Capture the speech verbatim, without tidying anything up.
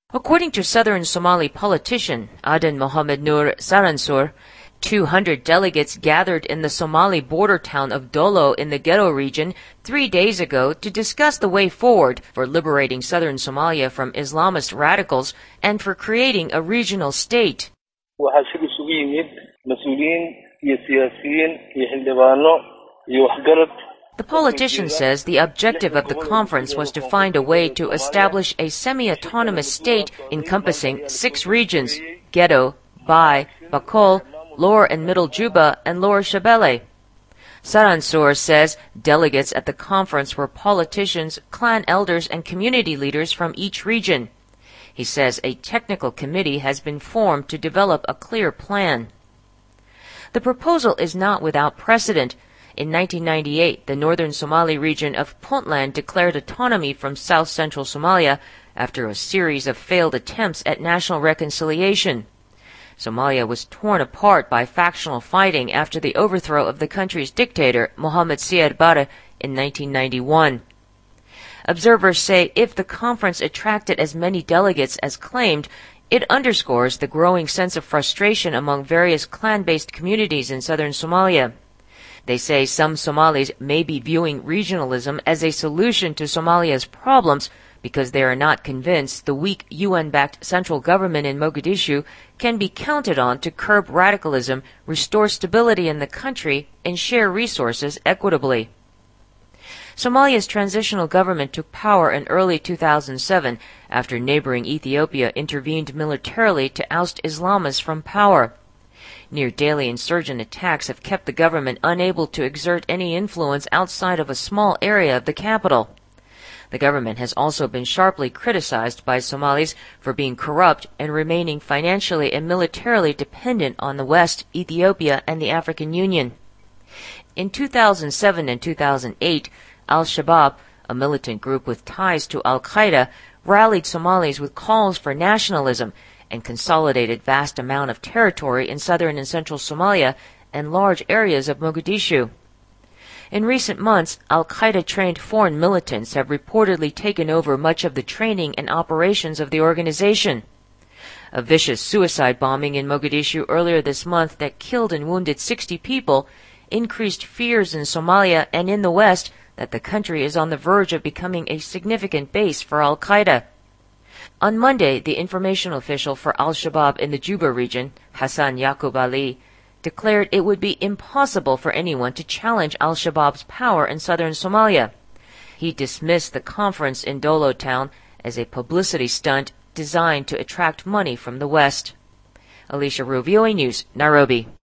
According to southern Somali politician Aden Mohamed Nur Saransur, two hundred delegates gathered in the Somali border town of Dolo in the Ghetto region three days ago to discuss the way forward for liberating southern Somalia from Islamist radicals and for creating a regional state. The politician says the objective of the conference was to find a way to establish a semi-autonomous state encompassing six regions: Ghetto, Bai, Bakol, Lower and Middle Juba, and Lower Shabelle. Saransur says delegates at the conference were politicians, clan elders, and community leaders from each region. He says a technical committee has been formed to develop a clear plan. The proposal is not without precedent. In nineteen ninety-eight, the northern Somali region of Puntland declared autonomy from south-central Somalia after a series of failed attempts at national reconciliation. Somalia was torn apart by factional fighting after the overthrow of the country's dictator, Mohamed Siad Barre, in nineteen ninety-one. Observers say if the conference attracted as many delegates as claimed, it underscores the growing sense of frustration among various clan-based communities in southern Somalia. They say some Somalis may be viewing regionalism as a solution to Somalia's problems because they are not convinced the weak U N-backed central government in Mogadishu can be counted on to curb radicalism, restore stability in the country, and share resources equitably. Somalia's transitional government took power in early two thousand seven after neighboring Ethiopia intervened militarily to oust Islamists from power. Near-daily insurgent attacks have kept the government unable to exert any influence outside of a small area of the capital. The government has also been sharply criticized by Somalis for being corrupt and remaining financially and militarily dependent on the West, Ethiopia, and the African Union. In two thousand seven and two thousand eight, Al-Shabaab, a militant group with ties to Al-Qaeda, rallied Somalis with calls for nationalism and consolidated vast amount of territory in southern and central Somalia and large areas of Mogadishu. In recent months, Al-Qaeda-trained foreign militants have reportedly taken over much of the training and operations of the organization. A vicious suicide bombing in Mogadishu earlier this month that killed and wounded sixty people increased fears in Somalia and in the West that the country is on the verge of becoming a significant base for Al-Qaeda. On Monday, the information official for Al-Shabaab in the Juba region, Hassan Yaqub Ali, declared it would be impossible for anyone to challenge Al-Shabaab's power in southern Somalia. He dismissed the conference in Dolo town as a publicity stunt designed to attract money from the West. Alicia Rue, V O A News, Nairobi.